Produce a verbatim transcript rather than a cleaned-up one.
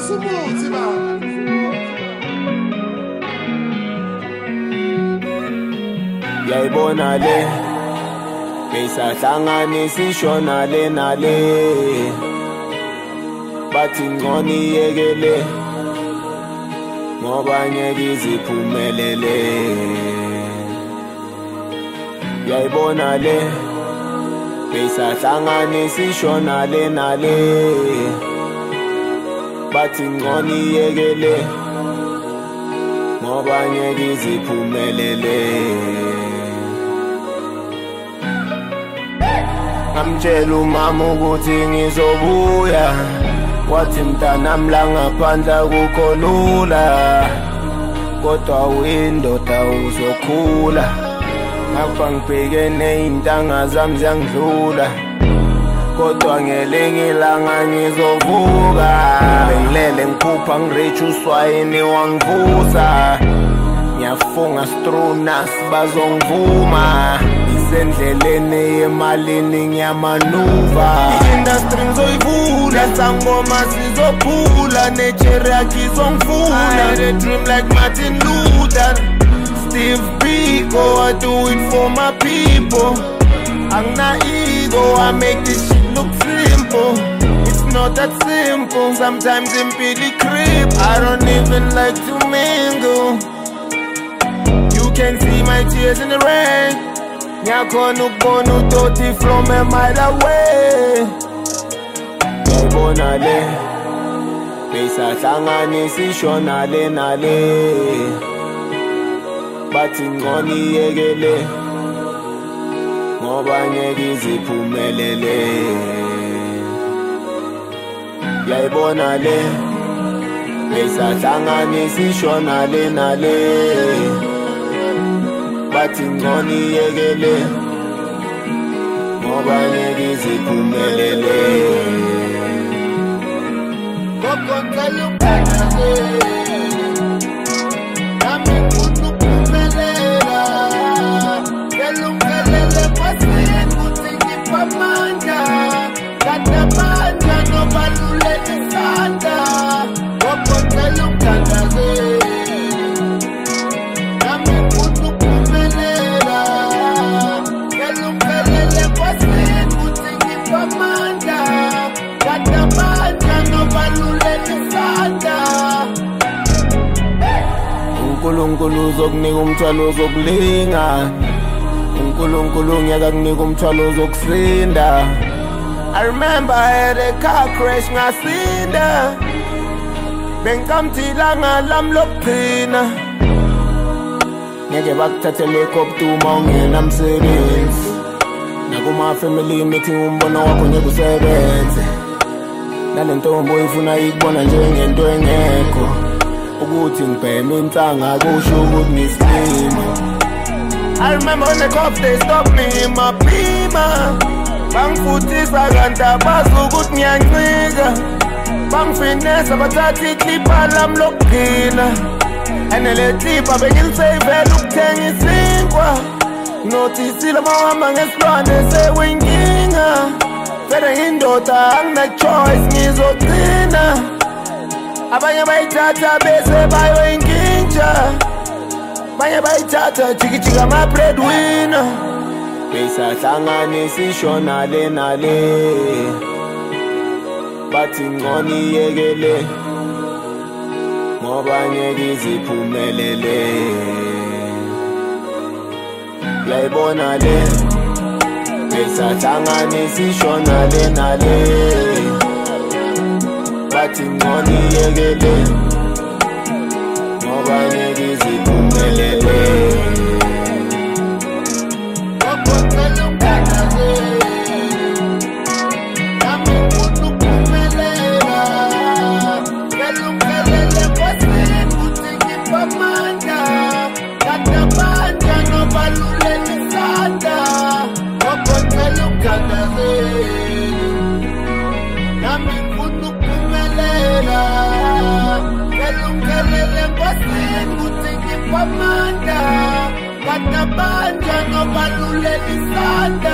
sumuthi baba. Yayibona le besahlanganisa ishona le nale bathi ngoni yekele ngoba ngeke iziphumelele. Yayibona le besahlanganisa ishona le nale bathi ngoni yekele ngoba ngeke iziphumelele. Ngamtshela umama ukuthi ngizobuya, wathi mntanami la ngaphandle akukho lula, kodwa uyindoda uzokhula. Ngapha ngibhekene iy'ntanga zami ziyangidlula, kodwa ngelinye ilanga ngizovuka. Bengilele ngiphupha ngireche uswayini wangivusa, ngiyafunga strunas bazongivuma. Isendleleni yemalini ngiyamanuva, i-industry ngizoyivula, sangoma sizophula, nature yakhe izongifuna. I dream like Martin Luther, Steve Biko, I do it for my people. Angina ego, I make this shit look simple. It's not that simple, sometimes impili creep. I don't even like to mingle. You can see my tears in the rain. Ngiyakhona ukubona udoti from a mile away. Yayibona le besahlanganisa ishona le nale bathi ngoni yekele ngoba ngeke iziphumelele. Yayibona le besahlanganisa ishona le nale bathi ngoni yekele ngoba ngeke iziphumelele. Ngokonkela umphakathi nami ngifuna ukuphumelela, ngelungelele kwasini ukuthi ngipha amandla, kade amandla nobaluleka isandla. Ngokonkela umphakathi uNkulunkulu uzokunika umthwalo uzokulinga, uNkulunkulu ngeke akunika umthwalo uzokusinda. I remember I had a car crash ngasinda, bengikamthila ngalami lokugcina. Ngeke bakuthathele ikopti uma ungenamsebenzi, nakuma family meeting umbono wakho ngeke usebenze. Nale ntombi oyifuna ikubona njengento engekho, ukuthi ngibheme insanga kusho ukuthi ngisilima. I remember when the cops they stopped me in my Beamer, bangifutisa kanti abazi ukuthi ngiyancika, bangifinesa bathatha iklipa lami lokugcina. Ene le klipa bengiliseyivela ukuthenga isinkwa, nothisile mawahamba ngesilwane sewinkinga. Vele indoda angina-choice ngizogcina, abanye bayithatha bese bayoyinkintsha, abanye bayithatha jikijika ama-breadwinner. Besahlanganisa ishona le nale bathi ngoni yekele ngoba ngeke iziphumelele. Yayibona le besahlanganisa ishona le nale bathi ngoni yekele ngoba ngeke iziphumelele. Ngokonkela umphakathi nami ngifuna ukuphumelela, ngelungelele kwasini ukuthi ngipha amandla, kade amandla nobaluleka isandla. Ngokonkela umphakathi nami ngifuna ukuphumelela, ngelungelele kwasini ukuthi ngipha amandla, kade amandla nobaluleka isandla.